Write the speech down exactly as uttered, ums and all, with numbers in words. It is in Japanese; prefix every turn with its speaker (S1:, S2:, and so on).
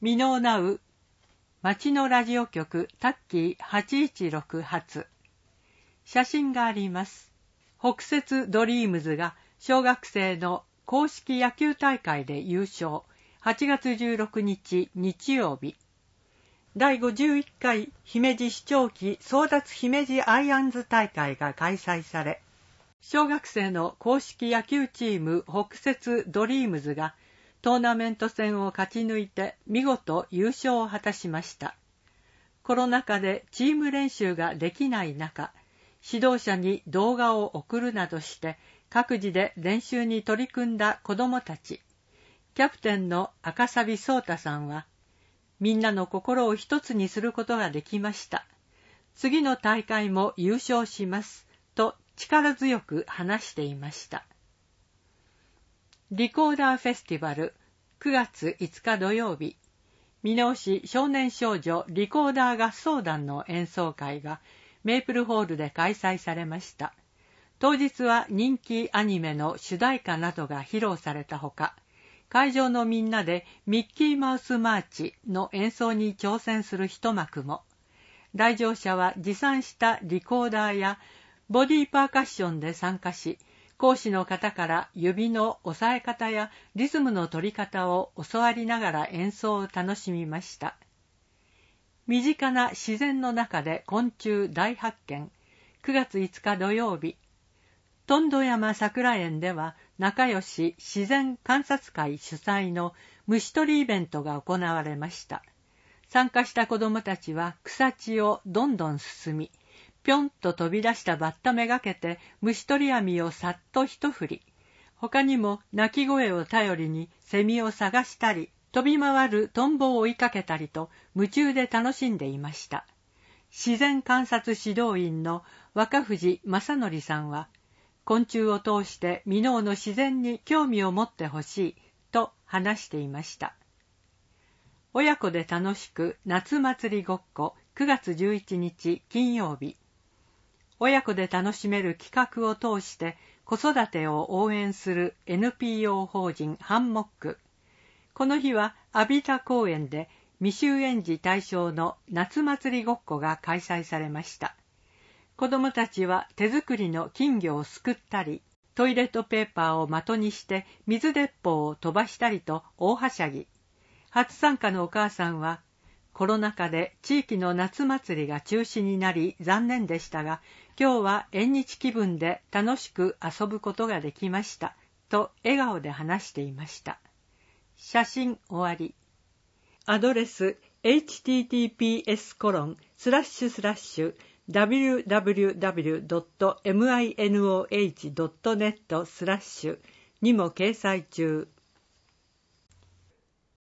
S1: ミノーナウ町のラジオ局タッキーはちいちろく発。写真があります。北摂ドリームズが小学生の公式野球大会で優勝。はちがつじゅうろくにち日曜日。だいごじゅういっかい姫路市長旗争奪姫路アイアンズ大会が開催され、小学生の公式野球チーム北摂ドリームズがトーナメント戦を勝ち抜いて見事優勝を果たしました。コロナ禍でチーム練習ができない中、指導者に動画を送るなどして各自で練習に取り組んだ子どもたち。キャプテンの赤サ壮太さんは、みんなの心を一つにすることができました。次の大会も優勝します。と力強く話していました。リコーダーフェスティバルくがついつか土曜日、箕面市少年少女リコーダー合奏団の演奏会がメープルホールで開催されました。当日は人気アニメの主題歌などが披露されたほか、会場のみんなでミッキーマウスマーチの演奏に挑戦する一幕も。来場者は持参したリコーダーやボディーパーカッションで参加し、講師の方から指の押さえ方やリズムの取り方を教わりながら演奏を楽しみました。身近な自然の中で昆虫大発見。くがついつか土曜日、とんど山桜園では仲良し自然観察会主催の虫取りイベントが行われました。参加した子どもたちは草地をどんどん進み、ぴょんと飛び出したバッタめがけて虫取り網をさっと一振り、他にも鳴き声を頼りにセミを探したり、飛び回るトンボを追いかけたりと夢中で楽しんでいました。自然観察指導員の若藤正則さんは、昆虫を通して箕面の自然に興味を持ってほしいと話していました。親子で楽しく夏祭りごっこくがつじゅういちにち金曜日。親子で楽しめる企画を通して子育てを応援する エヌピーオー 法人ハンモック。この日は阿比田公園で未就園児対象の夏祭りごっこが開催されました。子どもたちは手作りの金魚をすくったり、トイレットペーパーを的にして水鉄砲を飛ばしたりと大はしゃぎ。初参加のお母さんは、コロナ禍で地域の夏祭りが中止になり残念でしたが、今日は縁日気分で楽しく遊ぶことができました、と笑顔で話していました。写真終わり。アドレス エイチティーティーピーエスコロンスラッシュスラッシュダブリューダブリューダブリュードットミノードットネットスラッシュにも掲載中。